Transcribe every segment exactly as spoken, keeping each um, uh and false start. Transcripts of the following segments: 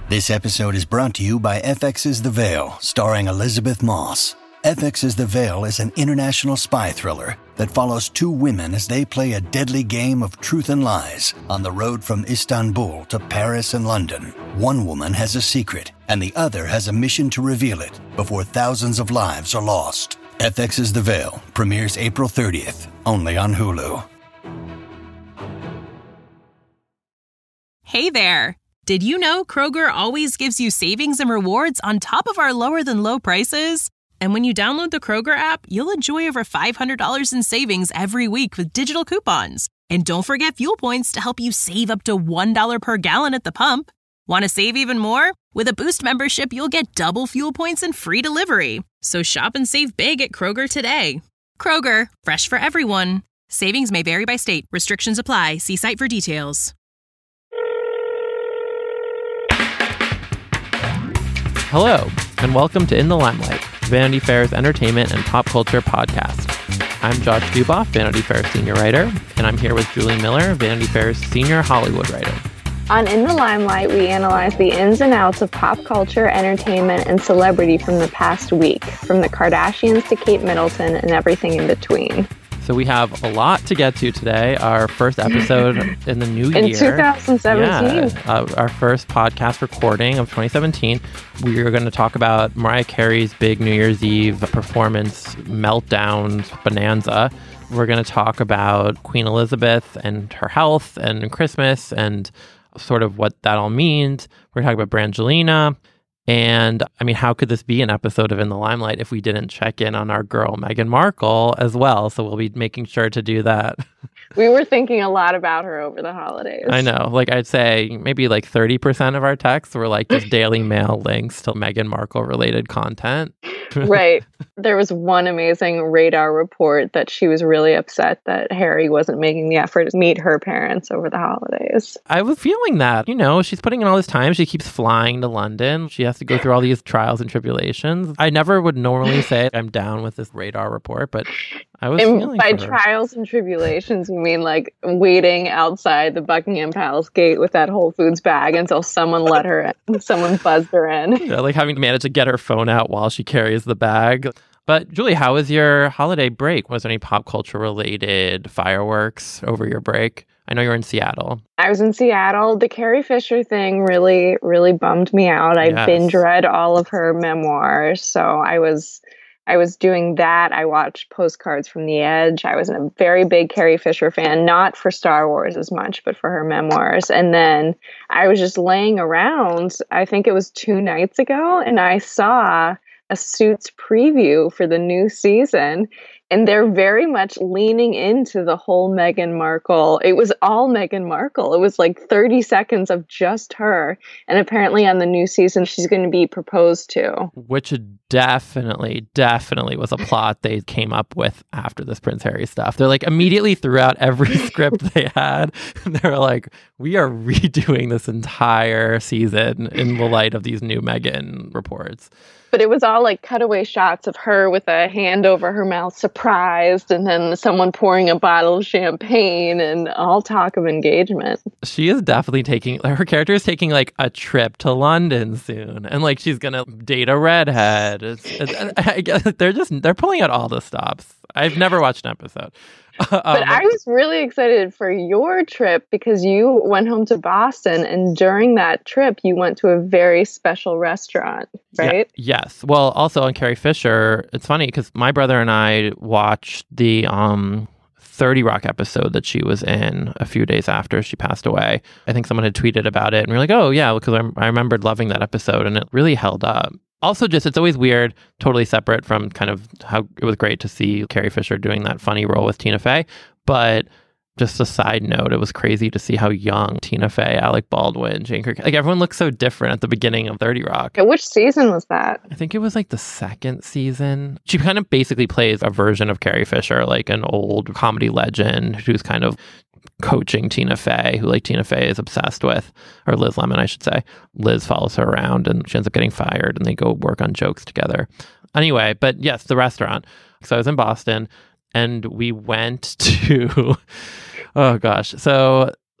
This episode is brought to you by F X's The Veil, starring Elizabeth Moss. F X's The Veil is an international spy thriller that follows two women as they play a deadly game of truth and lies on the road from Istanbul to Paris and London. One woman has a secret, and the other has a mission to reveal it before thousands of lives are lost. F X's The Veil premieres April thirtieth, only on Hulu. Hey there! Did you know Kroger always gives you savings and rewards on top of our lower-than-low prices? And when you download the Kroger app, you'll enjoy over five hundred dollars in savings every week with digital coupons. And don't forget fuel points to help you save up to one dollar per gallon at the pump. Want to save even more? With a Boost membership, you'll get double fuel points and free delivery. So shop and save big at Kroger today. Kroger, fresh for everyone. Savings may vary by state. Restrictions apply. See site for details. Hello, and welcome to In the Limelight, Vanity Fair's entertainment and pop culture podcast. I'm Josh Duboff, Vanity Fair senior writer, and I'm here with Julie Miller, Vanity Fair's senior Hollywood writer. On In the Limelight, we analyze the ins and outs of pop culture, entertainment, and celebrity from the past week, from the Kardashians to Kate Middleton and everything in between. So we have a lot to get to today. Our first episode in the new in year. In twenty seventeen. Yeah, uh, our first podcast recording of twenty seventeen. We are going to talk about Mariah Carey's big New Year's Eve performance, meltdown, bonanza. We're going to talk about Queen Elizabeth and her health and Christmas and sort of what that all means. We're going to talk about Brangelina. And I mean, how could this be an episode of In the Limelight if we didn't check in on our girl, Meghan Markle, as well? So we'll be making sure to do that. We were thinking a lot about her over the holidays. I know. Like, I'd say maybe like thirty percent of our texts were like just Daily Mail links to Meghan Markle related content. Right. There was one amazing radar report that she was really upset that Harry wasn't making the effort to meet her parents over the holidays. I was feeling that, you know, she's putting in all this time. She keeps flying to London. She has to go through all these trials and tribulations. I never would normally say I'm down with this radar report, but I was and feeling by for her. Trials and tribulations, you mean like waiting outside the Buckingham Palace gate with that Whole Foods bag until someone let her in, someone buzzed her in. Yeah, like having to manage to get her phone out while she carries the bag. But Julie, how was your holiday break? Was there any pop culture related fireworks over your break? I know you're in Seattle. I was in Seattle. The Carrie Fisher thing really, really bummed me out. I Yes. binge read all of her memoirs, so I was I was doing that. I watched Postcards from the Edge. I was a very big Carrie Fisher fan, not for Star Wars as much, but for her memoirs. And then I was just laying around, I think it was two nights ago, and I saw a Suits preview for the new season. And they're very much leaning into the whole Meghan Markle. It was all Meghan Markle. It was like thirty seconds of just her. And apparently on the new season, she's going to be proposed to. Which definitely, definitely was a plot they came up with after this Prince Harry stuff. They're like immediately threw out every script they had. And they're like, we are redoing this entire season in the light of these new Meghan reports. But it was all like cutaway shots of her with a hand over her mouth, surprised, and then someone pouring a bottle of champagne and all talk of engagement. She is definitely taking, her character is taking like a trip to London soon. And like she's going to date a redhead. It's, it's, I guess they're just, they're pulling out all the stops. I've never watched an episode. But um, I was really excited for your trip because you went home to Boston, and during that trip, you went to a very special restaurant, right? Yeah, yes. Well, also on Carrie Fisher, it's funny because my brother and I watched the um, thirty Rock episode that she was in a few days after she passed away. I think someone had tweeted about it, and we were like, oh, yeah, because I, I remembered loving that episode, and it really held up. Also, just, it's always weird, totally separate from kind of how it was great to see Carrie Fisher doing that funny role with Tina Fey. But just a side note, it was crazy to see how young Tina Fey, Alec Baldwin, Jane Kirk, like everyone looked so different at the beginning of thirty Rock. Which season was that? I think it was like the second season. She kind of basically plays a version of Carrie Fisher, like an old comedy legend who's kind of coaching Tina Fey, who like Tina Fey is obsessed with, or Liz Lemon, I should say. Liz follows her around and she ends up getting fired and they go work on jokes together. Anyway, but yes, the restaurant. So I was in Boston and we went to, oh gosh. So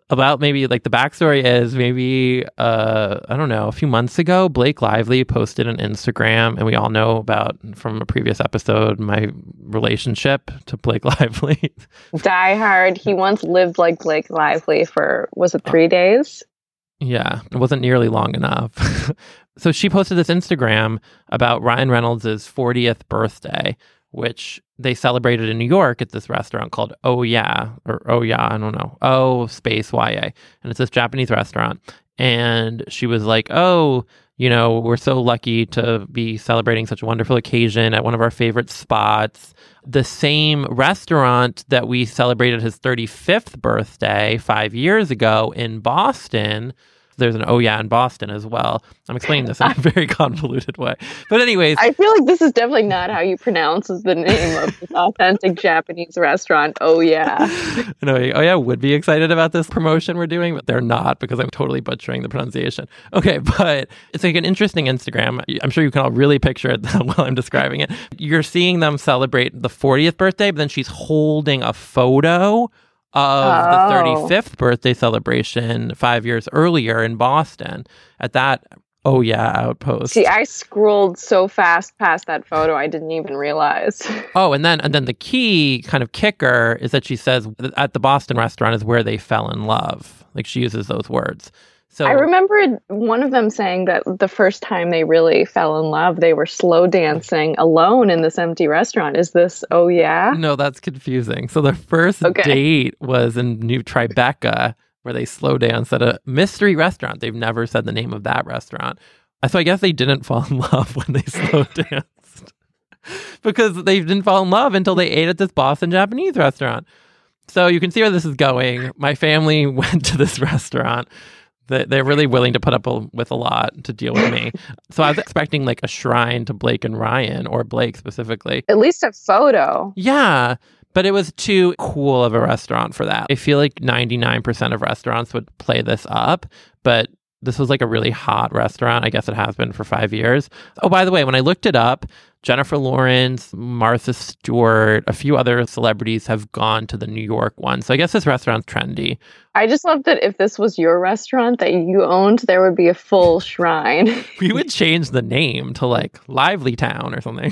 about maybe like the backstory is maybe, uh, I don't know, a few months ago, Blake Lively posted an Instagram, and we all know about from a previous episode, my relationship to Blake Lively. Die Hard. He once lived like Blake Lively for, was it three days? Yeah, it wasn't nearly long enough. So she posted this Instagram about Ryan Reynolds' fortieth birthday, which they celebrated in New York at this restaurant called Oh Yeah, or Oh Yeah, I don't know, Oh space Y A. And it's this Japanese restaurant. And she was like, oh, you know, we're so lucky to be celebrating such a wonderful occasion at one of our favorite spots. The same restaurant that we celebrated his thirty-fifth birthday five years ago in Boston. There's an Oh Yeah in Boston as well. I'm explaining this in a very convoluted way. But anyways. I feel like this is definitely not how you pronounce the name of this authentic Japanese restaurant, Oh Yeah. No, Oh Yeah would be excited about this promotion we're doing, but they're not because I'm totally butchering the pronunciation. Okay, but it's like an interesting Instagram. I'm sure you can all really picture it while I'm describing it. You're seeing them celebrate the fortieth birthday, but then she's holding a photo of oh. the thirty-fifth birthday celebration five years earlier in Boston at that Oh Yeah outpost. See, I scrolled so fast past that photo, I didn't even realize. Oh, and then and then the key kind of kicker is that she says at the Boston restaurant is where they fell in love. Like she uses those words. So I remember one of them saying that the first time they really fell in love, they were slow dancing alone in this empty restaurant. Is this Oh Yeah? No, that's confusing. So their first okay. date was in New Tribeca, where they slow danced at a mystery restaurant. They've never said the name of that restaurant. So I guess they didn't fall in love when they slow danced because they didn't fall in love until they ate at this Boston Japanese restaurant. So you can see where this is going. My family went to this restaurant. They're really willing to put up a, with a lot to deal with me. So I was expecting like a shrine to Blake and Ryan, or Blake specifically. At least a photo. Yeah, but it was too cool of a restaurant for that. I feel like ninety-nine percent of restaurants would play this up, but this was like a really hot restaurant. I guess it has been for five years. Oh, by the way, when I looked it up, Jennifer Lawrence, Martha Stewart, a few other celebrities have gone to the New York one. So I guess this restaurant's trendy. I just love that if this was your restaurant that you owned, there would be a full shrine. We would change the name to like Lively Town or something.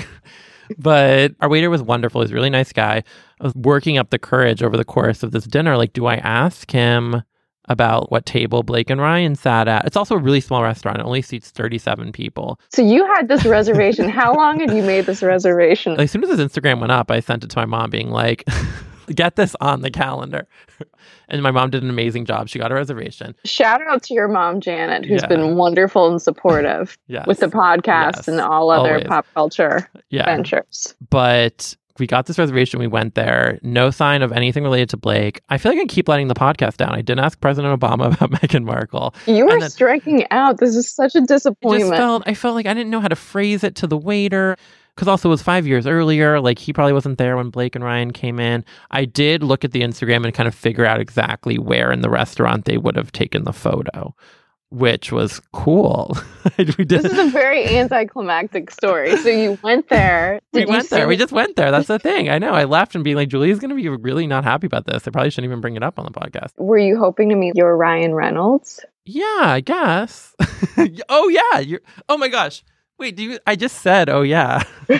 But our waiter was wonderful. He's a really nice guy. I was working up the courage over the course of this dinner. Like, do I ask him about what table Blake and Ryan sat at? It's also a really small restaurant. It only seats thirty-seven people. So you had this reservation. How long had you made this reservation? As soon as his Instagram went up, I sent it to my mom being like, get this on the calendar. And my mom did an amazing job. She got a reservation. Shout out to your mom, Janet, who's yeah. been wonderful and supportive yes. with the podcast yes. and all other Always. pop culture yeah. ventures. But we got this reservation. We went there. No sign of anything related to Blake. I feel like I keep letting the podcast down. I didn't ask President Obama about Meghan Markle. You are then, striking out. This is such a disappointment. I, just felt, I felt like I didn't know how to phrase it to the waiter. Because also it was five years earlier. Like he probably wasn't there when Blake and Ryan came in. I did look at the Instagram and kind of figure out exactly where in the restaurant they would have taken the photo, which was cool. we did. This is a very anticlimactic story. So you went there. We went there. We just went there. That's the thing. I know. I left and being like, Julie's going to be really not happy about this. I probably shouldn't even bring it up on the podcast. Were you hoping to meet your Ryan Reynolds? Yeah, I guess. Oh, yeah. You're. Oh, my gosh. Wait, do you, I just said, oh, yeah,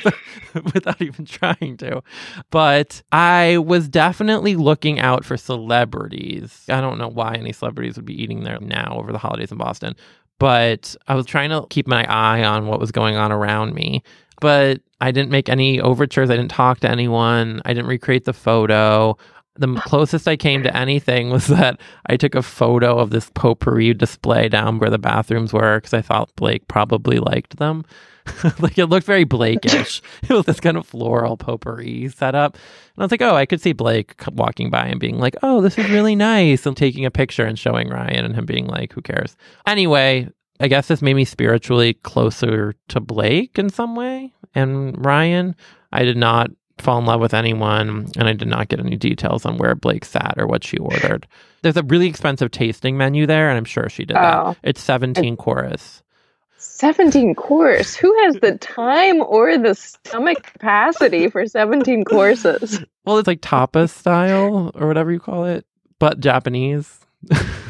without even trying to. But I was definitely looking out for celebrities. I don't know why any celebrities would be eating there now over the holidays in Boston. But I was trying to keep my eye on what was going on around me. But I didn't make any overtures. I didn't talk to anyone. I didn't recreate the photo. The closest I came to anything was that I took a photo of this potpourri display down where the bathrooms were because I thought Blake probably liked them. Like it looked very Blake-ish. It was this kind of floral potpourri setup. And I was like, oh, I could see Blake walking by and being like, oh, this is really nice. And taking a picture and showing Ryan and him being like, who cares? Anyway, I guess this made me spiritually closer to Blake in some way. And Ryan, I did not fall in love with anyone, and I did not get any details on where Blake sat or what she ordered. There's a really expensive tasting menu there, and I'm sure she did oh. that. It's seventeen it's course. seventeen course? Who has the time or the stomach capacity for seventeen courses? Well, it's like tapas style or whatever you call it, but Japanese.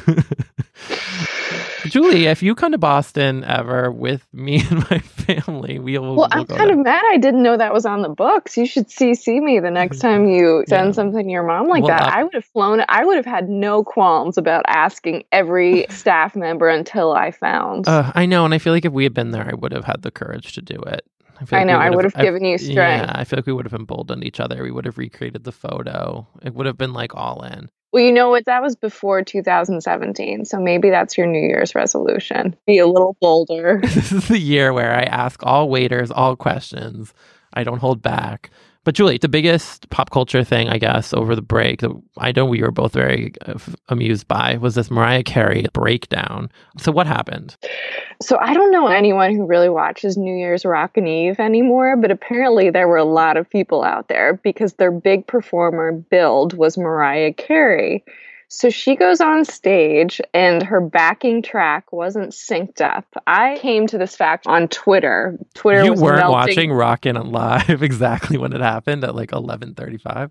Julie, if you come to Boston ever with me and my family, we will. Well, we'll I'm go kind there. of mad I didn't know that was on the books. You should C C me the next time you send Yeah. something to your mom like Well, that. uh, I would have flown. I would have had no qualms about asking every staff member until I found. Uh, I know, and I feel like if we had been there, I would have had the courage to do it. I, feel I like know. we I would have have given you strength. Yeah, I feel like we would have emboldened each other. We would have recreated the photo. It would have been like all in. Well, you know what? That was before two thousand seventeen. So maybe that's your New Year's resolution. Be a little bolder. This is the year where I ask all waiters all questions. I don't hold back. But Julie, the biggest pop culture thing, I guess, over the break that I know we were both very uh, f- amused by was this Mariah Carey breakdown. So what happened? So I don't know anyone who really watches New Year's Rockin' Eve anymore, but apparently there were a lot of people out there because their big performer build was Mariah Carey. So she goes on stage and her backing track wasn't synced up. I came to this fact on Twitter. Twitter You was weren't melting. watching Rockin' on Live exactly when it happened at like eleven thirty-five?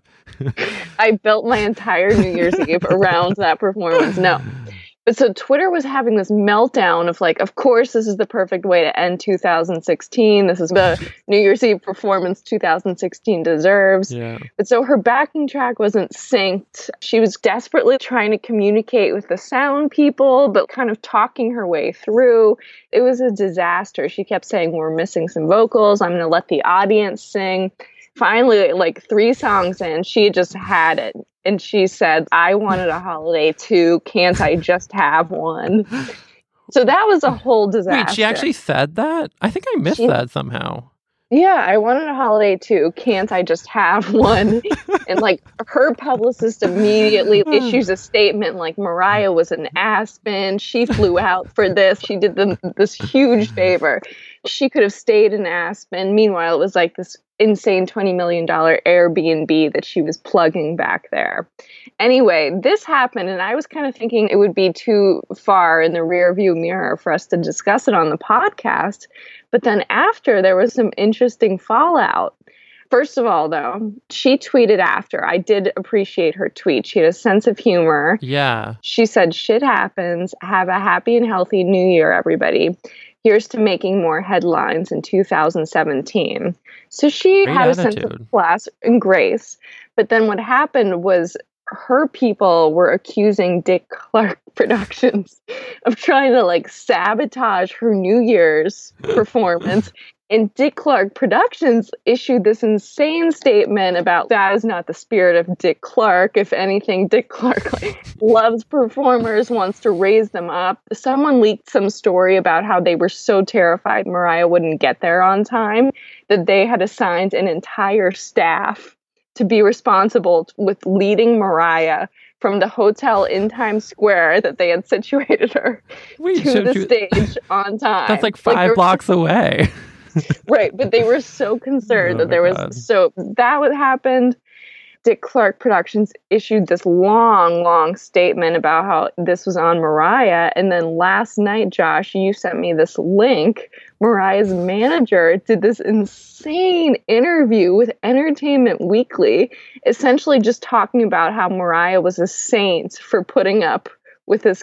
I built my entire New Year's Eve around that performance. No. But so Twitter was having this meltdown of like, of course, this is the perfect way to end two thousand sixteen. This is the New Year's Eve performance two thousand sixteen deserves. Yeah. But so her backing track wasn't synced. She was desperately trying to communicate with the sound people, but kind of talking her way through. It was a disaster. She kept saying, we're missing some vocals. I'm going to let the audience sing. Finally, like three songs in, she just had it. And she said, I wanted a holiday too. Can't I just have one? So that was a whole disaster. Wait, she actually said that? I think I missed She- that somehow. Yeah, I wanted a holiday too. Can't I just have one? And like her publicist immediately issues a statement like Mariah was in Aspen. She flew out for this. She did them this huge favor. She could have stayed in Aspen. Meanwhile, it was like this insane twenty million dollars Airbnb that she was plugging back there. Anyway, this happened, and I was kind of thinking it would be too far in the rearview mirror for us to discuss it on the podcast. But then after, there was some interesting fallout. First of all, though, she tweeted after. I did appreciate her tweet. She had a sense of humor. Yeah. She said, shit happens. Have a happy and healthy new year, everybody. Here's to making more headlines in two thousand seventeen. So she Great had a attitude. sense of class and grace. But then what happened was her people were accusing Dick Clark Productions of trying to like sabotage her New Year's performance. And Dick Clark Productions issued this insane statement about that is not the spirit of Dick Clark. If anything, Dick Clark like, loves performers, wants to raise them up. Someone leaked some story about how they were so terrified Mariah wouldn't get there on time that they had assigned an entire staff to be responsible with leading Mariah from the hotel in Times Square that they had situated her Wait, to so the you- stage on time. That's like they five were- blocks away. Right, but they were so concerned Oh that my there was God. so that what happened. Dick Clark Productions issued this long, long statement about how this was on Mariah. And then last night, Josh, you sent me this link. Mariah's manager did this insane interview with Entertainment Weekly, essentially just talking about how Mariah was a saint for putting up with this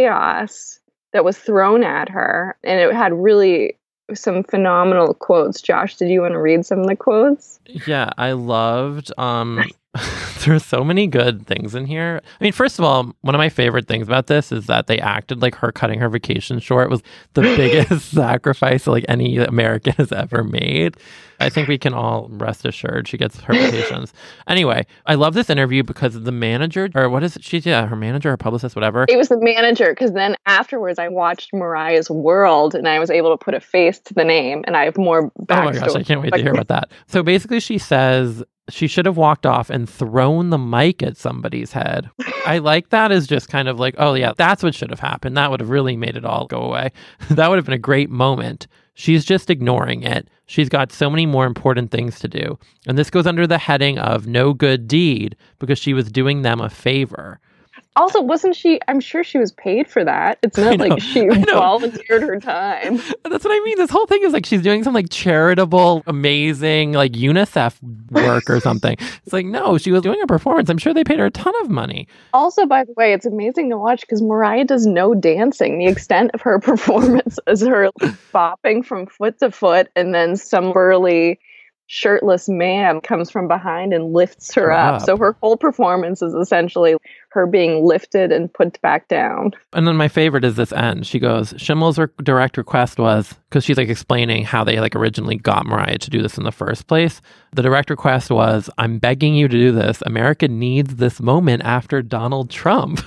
chaos that was thrown at her. And it had really some phenomenal quotes. Josh, did you want to read some of the quotes? Yeah, I loved um there's so many good things in here. I mean, first of all, one of my favorite things about this is that they acted like her cutting her vacation short was the biggest sacrifice like any American has ever made. I think we can all rest assured she gets her vacations. Anyway, I love this interview because the manager, or what is it? She's, yeah, her manager, her publicist, whatever. It was the manager, because then afterwards I watched Mariah's World and I was able to put a face to the name, and I have more backstory. Oh my gosh, I can't wait to hear about that. So basically she says she should have walked off and thrown the mic at somebody's head. I like that as just kind of like, oh yeah, that's what should have happened. That would have really made it all go away. That would have been a great moment. She's just ignoring it. She's got so many more important things to do. And this goes under the heading of no good deed because she was doing them a favor. Also, wasn't she, I'm sure she was paid for that. It's not like she volunteered her time. That's what I mean. This whole thing is like she's doing some like charitable, amazing, like UNICEF work or something. It's like, no, she was doing a performance. I'm sure they paid her a ton of money. Also, by the way, it's amazing to watch because Mariah does no dancing. The extent of her performance is her bopping from foot to foot, and then some burly shirtless man comes from behind and lifts her up. up. So her whole performance is essentially her being lifted and put back down. And then my favorite is this end. She goes, Schimmel's re- direct request was, because she's like explaining how they like originally got Mariah to do this in the first place. The direct request was, I'm begging you to do this. America needs this moment after Donald Trump.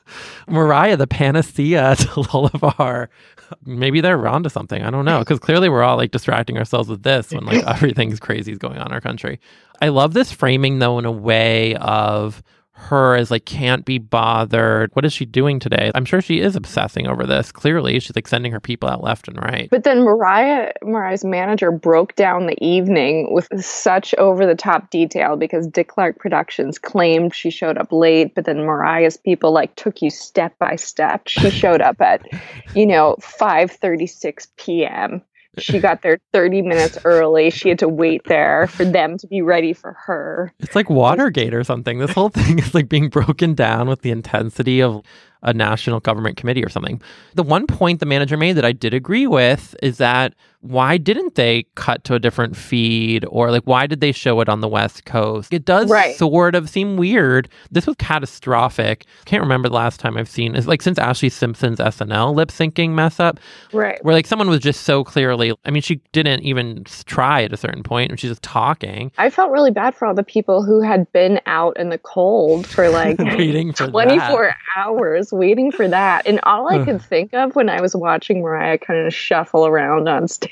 Mariah, the panacea to all of our, maybe they're onto something. I don't know. Because clearly we're all like distracting ourselves with this when like everything's crazy is going on in our country. I love this framing though in a way of her as like can't be bothered. What is she doing today? I'm sure she is obsessing over this. Clearly, she's like sending her people out left and right. But then Mariah, Mariah's manager broke down the evening with such over-the-top detail because Dick Clark Productions claimed she showed up late, but then Mariah's people like took you step by step. She showed up at, you know, five thirty-six p.m. She got there thirty minutes early. She had to wait there for them to be ready for her. It's like Watergate or something. This whole thing is like being broken down with the intensity of a national government committee or something. The one point the manager made that I did agree with is that why didn't they cut to a different feed, or like why did they show it on the West Coast? It does right. sort of seem weird. This was catastrophic. Can't remember the last time I've seen it's like since Ashley Simpson's S N L lip syncing mess up, right? Where like someone was just so clearly. I mean, she didn't even try at a certain point, and she's just talking. I felt really bad for all the people who had been out in the cold for like waiting for twenty-four that. hours, waiting for that. And all I could think of when I was watching Mariah kind of shuffle around on stage.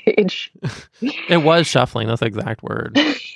It was shuffling, that's the exact word.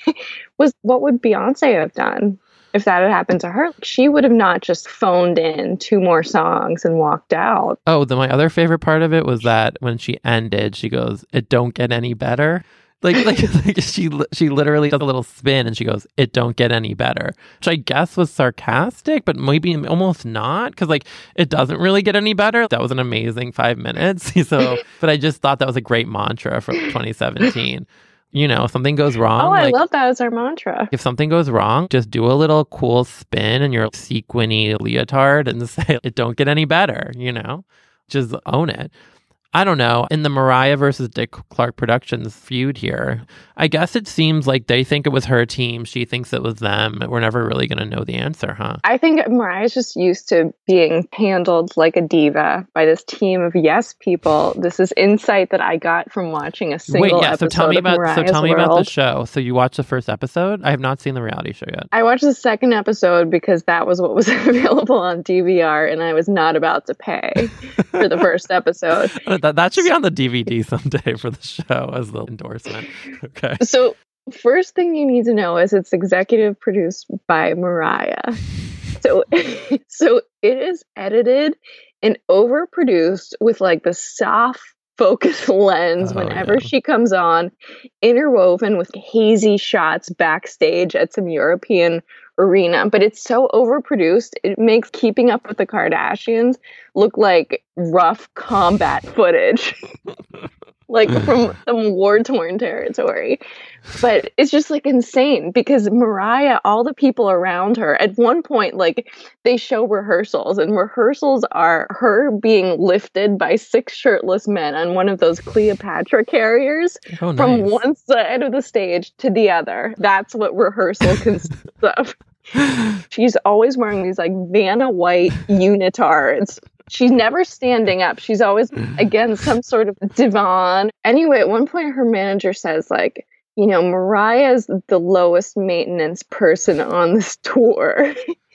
Was what would Beyonce have done if that had happened to her? She would have not just phoned in two more songs and walked out. Oh, the, my other favorite part of it was that when she ended, she goes, "It don't get any better." Like, like, like she she literally does a little spin and she goes, "It don't get any better," which I guess was sarcastic, but maybe almost not, because like it doesn't really get any better. That was an amazing five minutes. So, but I just thought that was a great mantra from twenty seventeen. You know, if something goes wrong. Oh, I like, love that as our mantra. If something goes wrong, just do a little cool spin in your sequiny leotard and say, "It don't get any better." You know, just own it. I don't know. In the Mariah versus Dick Clark Productions feud here, I guess it seems like they think it was her team. She thinks it was them. We're never really going to know the answer, huh? I think Mariah's just used to being handled like a diva by this team of yes people. This is insight that I got from watching a single Wait, yeah, episode so tell me of about Mariah's so tell me World. about the show. So you watched the first episode? I have not seen the reality show yet. I watched the second episode because that was what was available on D V R, and I was not about to pay for the first episode. that, that should be on the D V D someday for the show as the endorsement. Okay. So first thing you need to know is it's executive produced by Mariah. So, so it is edited and overproduced with like the soft focus lens oh, whenever yeah. she comes on, interwoven with hazy shots backstage at some European arena. But it's so overproduced, it makes Keeping Up with the Kardashians look like rough combat footage. Like from some war-torn territory. But it's just like insane because Mariah, all the people around her, at one point, like they show rehearsals, and rehearsals are her being lifted by six shirtless men on one of those Cleopatra carriers oh, nice. from one side of the stage to the other. That's what rehearsal consists of. She's always wearing these like Vanna White unitards. She's never standing up. She's always against some sort of divan. Anyway, at one point her manager says like, you know, Mariah's the lowest maintenance person on this tour.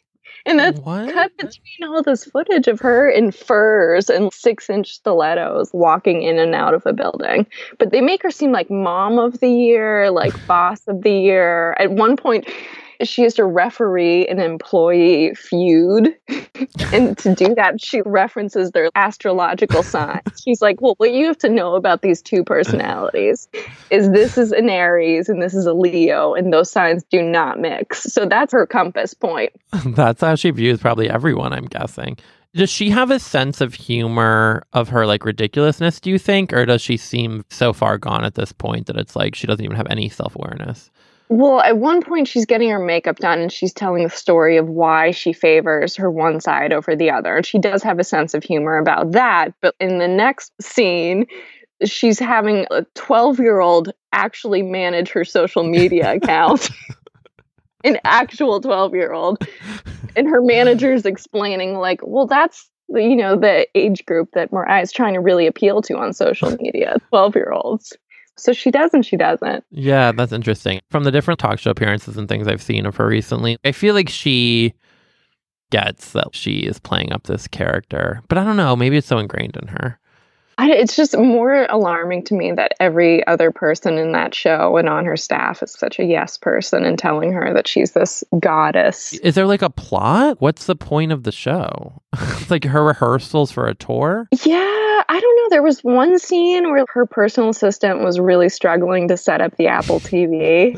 And that's what? Cut between all this footage of her in furs and six-inch stilettos walking in and out of a building. But they make her seem like mom of the year, like boss of the year. At one point, she has to referee an employee feud. And to do that, she references their astrological signs. She's like, well, what you have to know about these two personalities is this is an Aries and this is a Leo, and those signs do not mix. So that's her compass point. That's how she views probably everyone, I'm guessing. Does she have a sense of humor of her like ridiculousness, do you think? Or does she seem so far gone at this point that it's like she doesn't even have any self-awareness? Well, at one point she's getting her makeup done and she's telling the story of why she favors her one side over the other. And she does have a sense of humor about that. But in the next scene, she's having a twelve-year-old actually manage her social media account. An actual twelve-year-old. And her manager's explaining, like, well, that's, you know, the age group that Mariah's trying to really appeal to on social media, twelve-year-olds. So she does and she doesn't. Yeah, that's interesting. From the different talk show appearances and things I've seen of her recently, I feel like she gets that she is playing up this character. But I don't know, maybe it's so ingrained in her. I, it's just more alarming to me that every other person in that show and on her staff is such a yes person and telling her that she's this goddess. Is there like a plot? What's the point of the show? It's like her rehearsals for a tour? Yeah, I don't know. There was one scene where her personal assistant was really struggling to set up the Apple T V.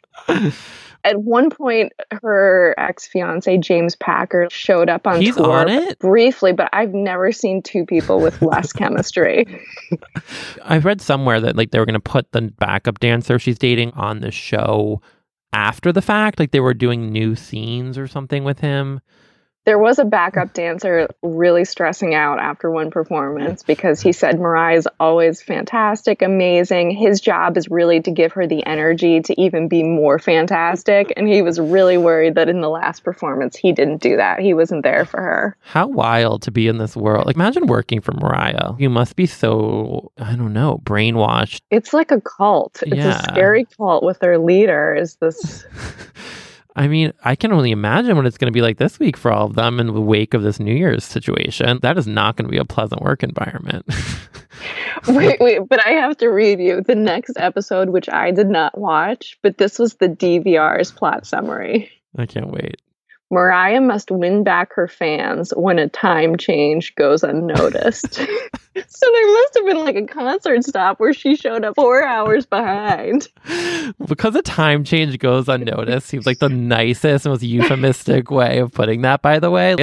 At one point, her ex-fiance, James Packer, showed up on He's tour on it? briefly, but I've never seen two people with less chemistry. I've read somewhere that like they were going to put the backup dancer she's dating on the show after the fact. Like they were doing new scenes or something with him. There was a backup dancer really stressing out after one performance because he said Mariah's always fantastic, amazing. His job is really to give her the energy to even be more fantastic. And he was really worried that in the last performance, he didn't do that. He wasn't there for her. How wild to be in this world. Like imagine working for Mariah. You must be so, I don't know, brainwashed. It's like a cult. It's Yeah. a scary cult with their leader is this... I mean, I can only imagine what it's going to be like this week for all of them in the wake of this New Year's situation. That is not going to be a pleasant work environment. wait, wait, but I have to read you the next episode, which I did not watch, but this was the D V R's plot summary. I can't wait. Mariah must win back her fans when a time change goes unnoticed. So there must have been like a concert stop where she showed up four hours behind. Because a time change goes unnoticed seems like the nicest and most euphemistic way of putting that, by the way.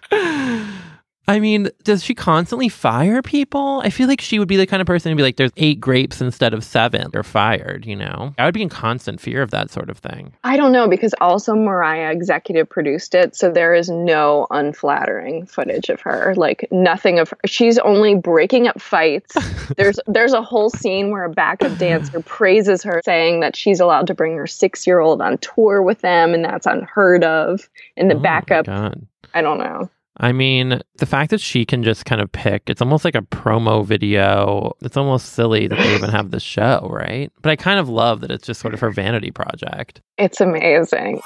I mean, does she constantly fire people? I feel like she would be the kind of person to be like, there's eight grapes instead of seven. They're fired, you know? I would be in constant fear of that sort of thing. I don't know, because also Mariah executive produced it, so there is no unflattering footage of her. Like, nothing of her. She's only breaking up fights. There's there's a whole scene where a backup dancer praises her, saying that she's allowed to bring her six-year-old on tour with them, and that's unheard of. And the Oh backup, my God. I don't know. I mean, the fact that she can just kind of pick, it's almost like a promo video. It's almost silly that they even have this show, right? But I kind of love that it's just sort of her vanity project. It's amazing.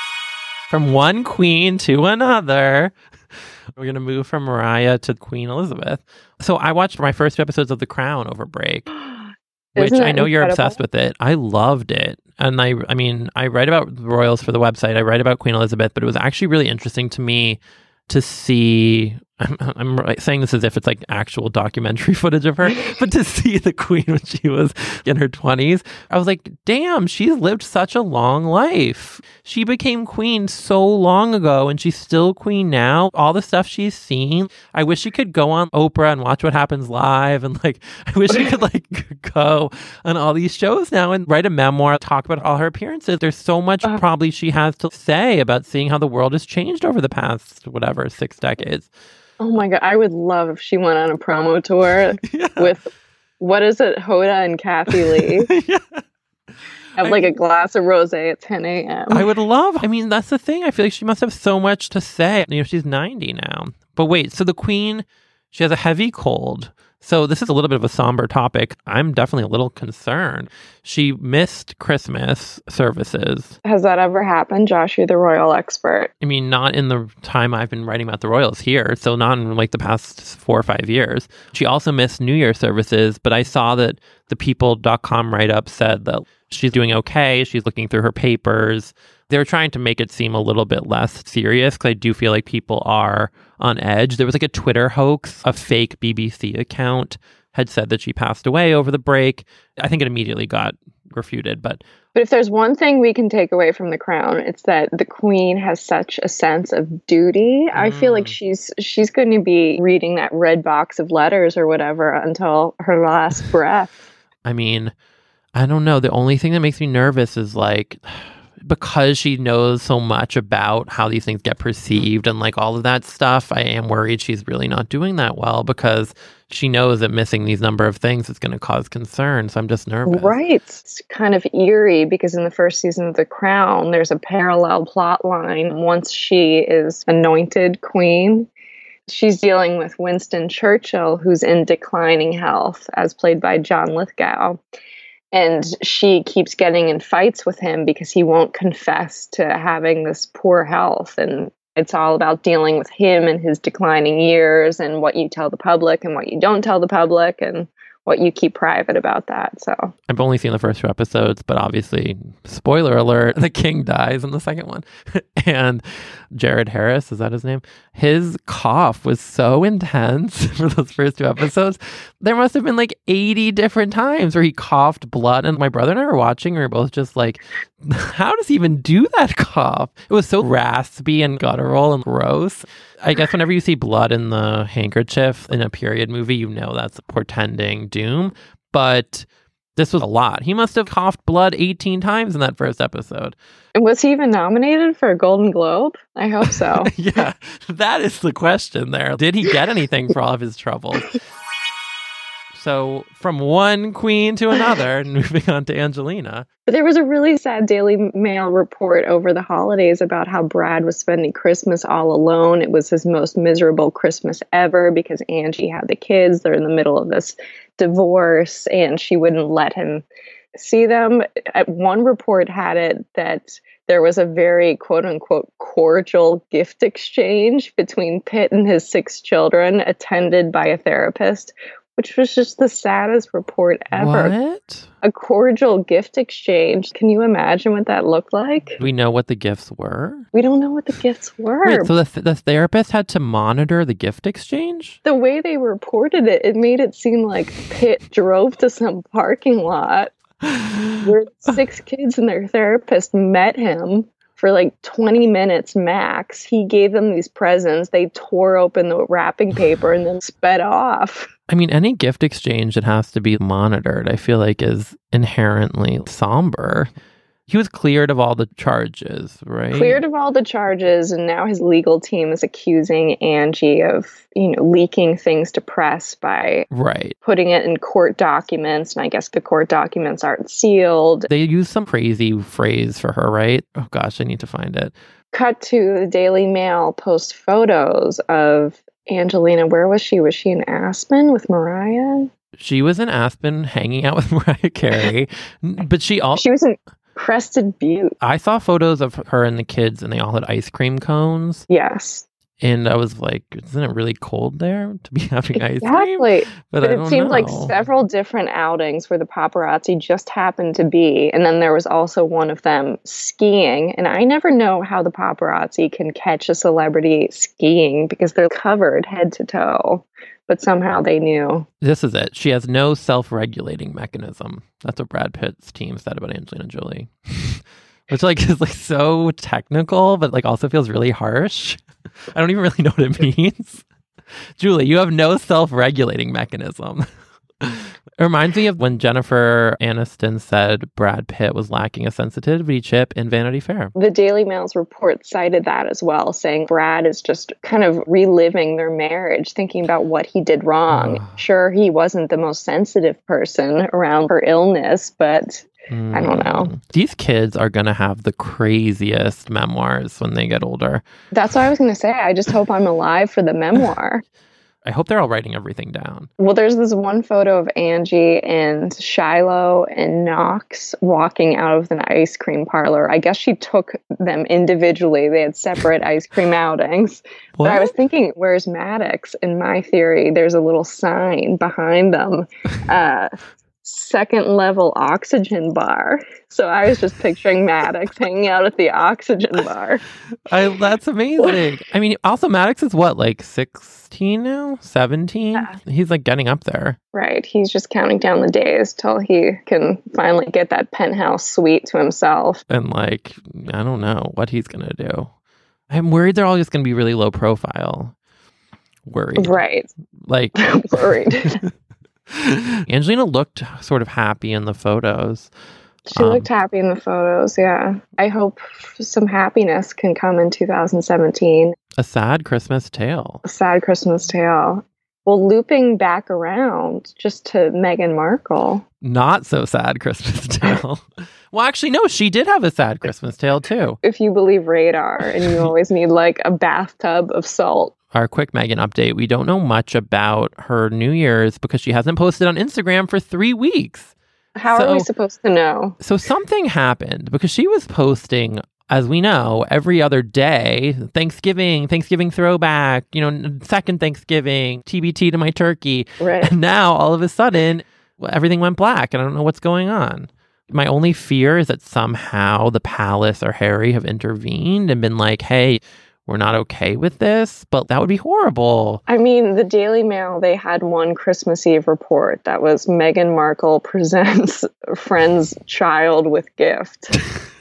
From one queen to another, we're going to move from Mariah to Queen Elizabeth. So I watched my first two episodes of The Crown over break, which Isn't I it know you're incredible? obsessed with it. I loved it. And I, I mean, I write about the royals for the website. I write about Queen Elizabeth, but it was actually really interesting to me to see, I'm, I'm saying this as if it's like actual documentary footage of her, but to see the queen when she was in her twenties, I was like, damn, she's lived such a long life. She became queen so long ago and she's still queen now. All the stuff she's seen. I wish she could go on Oprah and watch What Happens Live. And like, I wish she could like go on all these shows now and write a memoir, talk about all her appearances. There's so much Uh. probably she has to say about seeing how the world has changed over the past, whatever, six decades. Oh my God, I would love if she went on a promo tour Yeah. with, what is it, Hoda and Kathy Lee. Yeah. Have like a glass of rosé at ten a.m. I would love, I mean, that's the thing. I feel like she must have so much to say. You know, she's ninety now. But wait, so the queen, she has a heavy cold. So this is a little bit of a somber topic. I'm definitely a little concerned. She missed Christmas services. Has that ever happened, Josh? You're the royal expert. I mean, not in the time I've been writing about the royals here. So not in like the past four or five years. She also missed New Year services, but I saw that the people dot com write-up said that she's doing okay. She's looking through her papers. They're trying to make it seem a little bit less serious because I do feel like people are on edge. There was like a Twitter hoax, a fake B B C account had said that she passed away over the break. I think it immediately got refuted, but But if there's one thing we can take away from The Crown, it's that the Queen has such a sense of duty. Mm. I feel like she's she's going to be reading that red box of letters or whatever until her last breath. I mean, I don't know. The only thing that makes me nervous is like, because she knows so much about how these things get perceived and like all of that stuff, I am worried she's really not doing that well because she knows that missing these number of things is going to cause concern. So I'm just nervous. Right. It's kind of eerie because in the first season of The Crown, there's a parallel plot line. Once she is anointed queen, she's dealing with Winston Churchill, who's in declining health, as played by John Lithgow. And she keeps getting in fights with him because he won't confess to having this poor health. And it's all about dealing with him and his declining years and what you tell the public and what you don't tell the public and what you keep private about that. So I've only seen the first two episodes, but obviously, spoiler alert, the king dies in the second one. And Jared Harris, is that his name? His cough was so intense for those first two episodes. There must have been like eighty different times where he coughed blood. And my brother and I were watching, and we were both just like, how does he even do that cough? It was so raspy and guttural and gross. I guess whenever you see blood in the handkerchief in a period movie, you know that's portending doom. But this was a lot. He must have coughed blood eighteen times in that first episode. And was he even nominated for a Golden Globe? I hope so. Yeah, that is the question there. Did he get anything for all of his troubles? So from one queen to another, and moving on to Angelina. But there was a really sad Daily Mail report over the holidays about how Brad was spending Christmas all alone. It was his most miserable Christmas ever because Angie had the kids. They're in the middle of this divorce, and she wouldn't let him see them. One report had it that there was a very quote-unquote cordial gift exchange between Pitt and his six children, attended by a therapist, which was just the saddest report ever. What? A cordial gift exchange. Can you imagine what that looked like? Do we know what the gifts were? We don't know what the gifts were. Wait, so the, th- the therapist had to monitor the gift exchange? The way they reported it, it made it seem like Pitt drove to some parking lot where six kids and their therapist met him for like twenty minutes max. He gave them these presents. They tore open the wrapping paper and then sped off. I mean, any gift exchange that has to be monitored, I feel like is inherently somber. He was cleared of all the charges, right? Cleared of all the charges, and now his legal team is accusing Angie of, you know, leaking things to press by right. putting it in court documents, and I guess the court documents aren't sealed. They use some crazy phrase for her, right? Oh gosh, I need to find it. Cut to the Daily Mail post photos of Angelina. Where was she? Was she in Aspen with Mariah? She was in Aspen hanging out with Mariah Carey, but she also... She was in Crested Butte. I saw photos of her and the kids, and they all had ice cream cones. Yes. And I was like, isn't it really cold there to be having exactly. ice cream? But, but but I it don't seemed know. like several different outings where the paparazzi just happened to be. And then there was also one of them skiing. And I never know how the paparazzi can catch a celebrity skiing because they're covered head to toe. But somehow they knew. This is it. She has no self-regulating mechanism. That's what Brad Pitt's team said about Angelina Jolie. Which like is like so technical, but like also feels really harsh. I don't even really know what it means. Julie, you have no self-regulating mechanism. It reminds me of when Jennifer Aniston said Brad Pitt was lacking a sensitivity chip in Vanity Fair. The Daily Mail's report cited that as well, saying Brad is just kind of reliving their marriage, thinking about what he did wrong. Sure, he wasn't the most sensitive person around her illness, but mm. I don't know. These kids are going to have the craziest memoirs when they get older. That's what I was going to say. I just hope I'm alive for the memoir. I hope they're all writing everything down. Well, there's this one photo of Angie and Shiloh and Knox walking out of an ice cream parlor. I guess she took them individually. They had separate ice cream outings. What? But I was thinking, where's Maddox? In my theory, there's a little sign behind them. Uh, second level oxygen bar. So I was just picturing Maddox hanging out at the oxygen bar. I, that's amazing. I mean, also Maddox is what, like sixteen now? seventeen? Yeah. He's like getting up there. Right. He's just counting down the days till he can finally get that penthouse suite to himself. And like, I don't know what he's going to do. I'm worried they're all just going to be really low profile. Worried. Right. Like, worried. Angelina looked sort of happy in the photos. She um, looked happy in the photos, yeah. I hope some happiness can come in two thousand seventeen. A sad Christmas tale. A sad Christmas tale. Well, looping back around just to Meghan Markle. Not so sad Christmas tale. Well, actually, no, she did have a sad Christmas tale, too. If you believe radar, and you always need like a bathtub of salt. Our quick Meghan update. We don't know much about her New Year's because she hasn't posted on Instagram for three weeks. How so, are we supposed to know? So something happened because she was posting, as we know, every other day. Thanksgiving, Thanksgiving throwback, you know, second Thanksgiving, T B T to my turkey. Right. And now all of a sudden, well, everything went black. And I don't know what's going on. My only fear is that somehow the palace or Harry have intervened and been like, hey, we're not okay with this, but that would be horrible. I mean, the Daily Mail, they had one Christmas Eve report that was Meghan Markle presents friend's child with gift.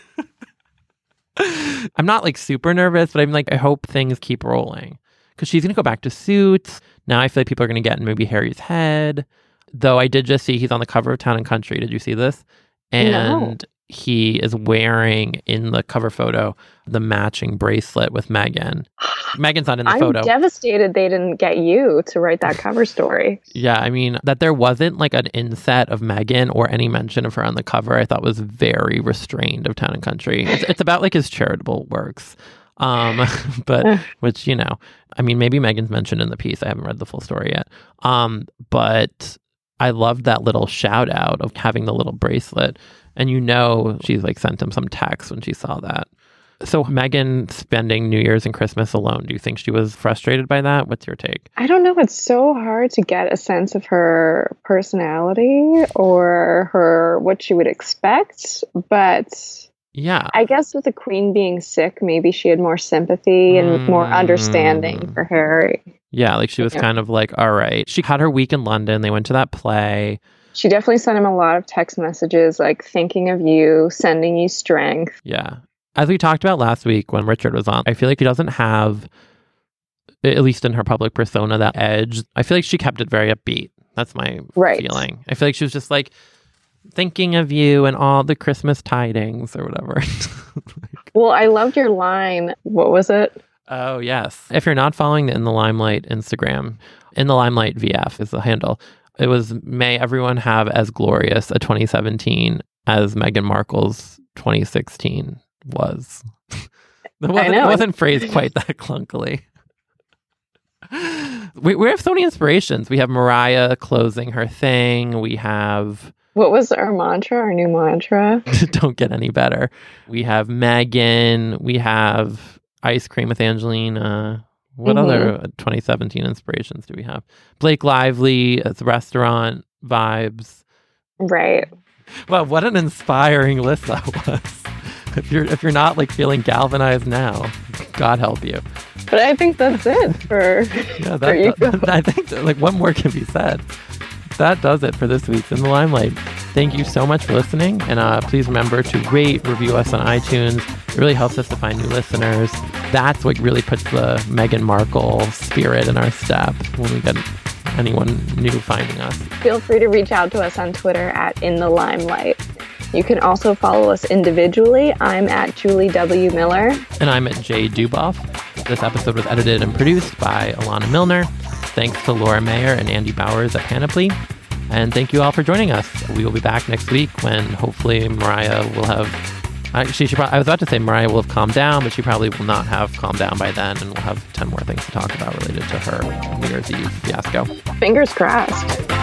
I'm not like super nervous, but I'm like, I hope things keep rolling because she's going to go back to Suits. Now I feel like people are going to get in maybe Harry's head. Though I did just see he's on the cover of Town and Country. Did you see this? And no. He is wearing in the cover photo the matching bracelet with Meghan. Meghan's not in the I'm photo. I'm devastated they didn't get you to write that cover story. Yeah, I mean, that there wasn't like an inset of Meghan or any mention of her on the cover, I thought was very restrained of Town and Country. It's, it's about like his charitable works. Um, but which, you know, I mean, maybe Meghan's mentioned in the piece. I haven't read the full story yet. Um, but I loved that little shout out of having the little bracelet. And you know, she's like sent him some text when she saw that. So Meghan spending New Year's and Christmas alone, do you think she was frustrated by that? What's your take? I don't know. It's so hard to get a sense of her personality or her what she would expect. But yeah, I guess with the Queen being sick, maybe she had more sympathy and mm. more understanding for Harry. Yeah, like she was yeah. kind of like, all right. She had her week in London. They went to that play. She definitely sent him a lot of text messages, like thinking of you, sending you strength. Yeah. As we talked about last week when Richard was on, I feel like he doesn't have, at least in her public persona, that edge. I feel like she kept it very upbeat. That's my right. feeling. I feel like she was just like thinking of you and all the Christmas tidings or whatever. like, well, I loved your line. What was it? Oh, yes. If you're not following the In the Limelight Instagram, In the Limelight V F is the handle. It was, may everyone have as glorious a twenty seventeen as Meghan Markle's twenty sixteen was. it, wasn't, it wasn't phrased quite that clunkily. we, we have so many inspirations. We have Mariah closing her thing. We have... What was our mantra, our new mantra? Don't get any better. We have Meghan. We have Ice Cream with Angelina. What mm-hmm. other twenty seventeen inspirations do we have? Blake Lively, it's restaurant vibes. Right. Well, what an inspiring list that was. If you're if you're not like feeling galvanized now, God help you. But I think that's it for, yeah, that, for you. That, I think that, like what more can be said? That does it for this week's In the Limelight. Thank you so much for listening. And uh, please remember to rate, review us on iTunes. It really helps us to find new listeners. That's what really puts the Meghan Markle spirit in our step when we get anyone new finding us. Feel free to reach out to us on Twitter at In the Limelight. You can also follow us individually. I'm at Julie W. Miller. And I'm at Jay Duboff. This episode was edited and produced by Alana Milner. Thanks to Laura Mayer and Andy Bowers at Panoply. And thank you all for joining us. We will be back next week when hopefully Mariah will have... Actually, she probably, I was about to say Mariah will have calmed down, but she probably will not have calmed down by then, and we'll have ten more things to talk about related to her New Year's Eve fiasco. Fingers crossed.